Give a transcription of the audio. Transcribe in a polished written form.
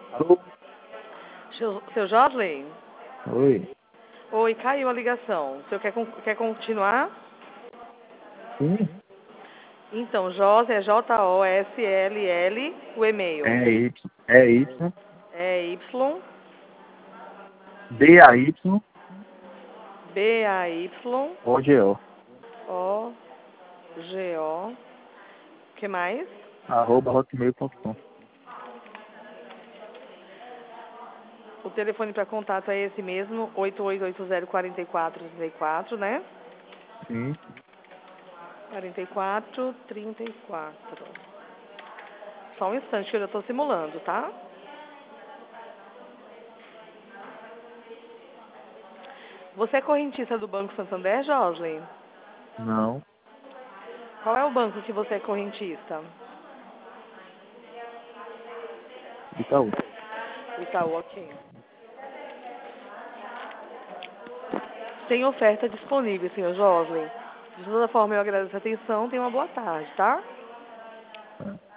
Alô? Seu Josley? Oi. Oi, caiu a ligação. O senhor quer continuar? Sim. Então, Josley é Jossll, o e-mail. Y. É Y, BAY. BAY, OGO. OGO. O que mais? @hotmail.com. O telefone para contato é esse mesmo, 8880-4434, né? Sim. 4434. Só um instante que eu já estou simulando, tá? Você é correntista do Banco Santander, Josley? Não. Qual é o banco que você é correntista? Itaú. Itaú, ok. Tem oferta disponível, senhor Josley. De toda forma, eu agradeço a atenção. Tenha uma boa tarde, tá? É.